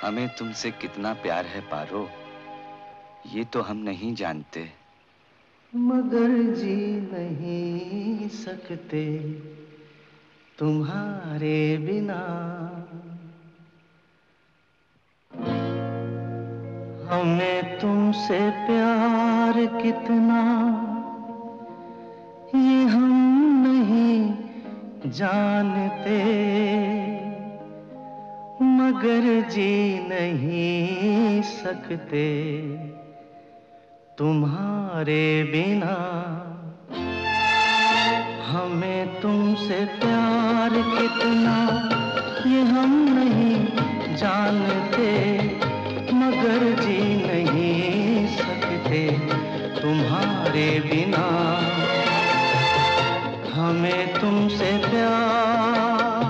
हमें तुमसे कितना प्यार है पारो, ये तो हम नहीं जानते। मगर जी नहीं सकते तुम्हारे बिना। हमें तुमसे प्यार कितना ये हम नहीं जानते, मगर जी नहीं सकते तुम्हारे बिना। हमें तुमसे प्यार कितना ये हम नहीं जानते, मगर जी नहीं सकते तुम्हारे बिना। हमें तुमसे प्यार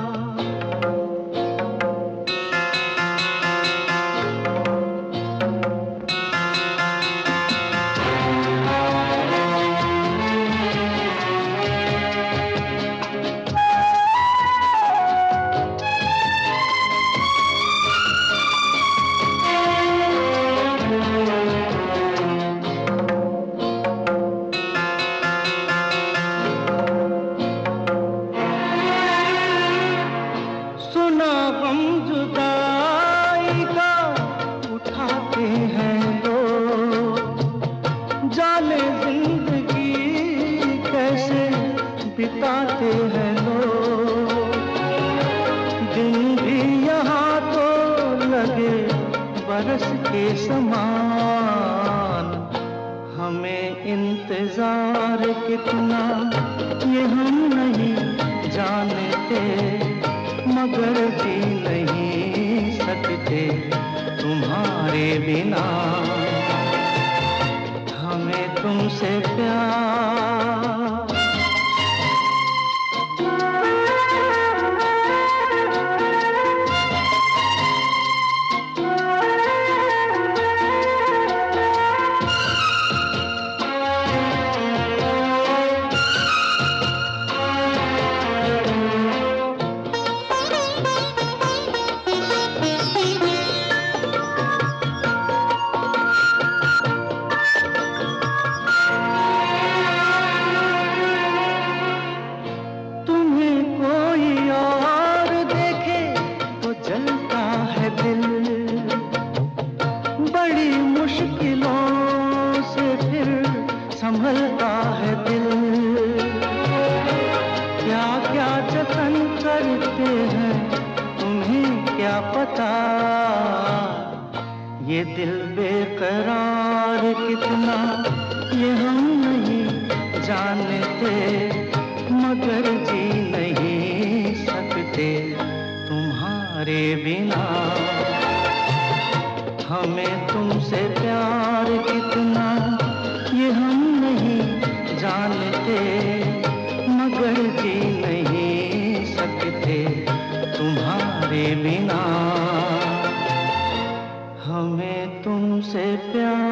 बिताते हैं लोग। दिन भी यहाँ तो लगे बरस के समान। हमें इंतजार कितना ये हम नहीं जानते, मगर जी नहीं सकते तुम्हारे बिना। हमें तुमसे प्यार संभलता है दिल। क्या क्या जतन करते हैं तुम्हें क्या पता, ये दिल बेकरार कितना ये हम नहीं जानते, मगर जी नहीं सकते तुम्हारे बिना। हमें तुमसे प्यार कितना ये हम नहीं जानते, मगर जी नहीं सकते तुम्हारे बिना। हमें तुमसे प्यार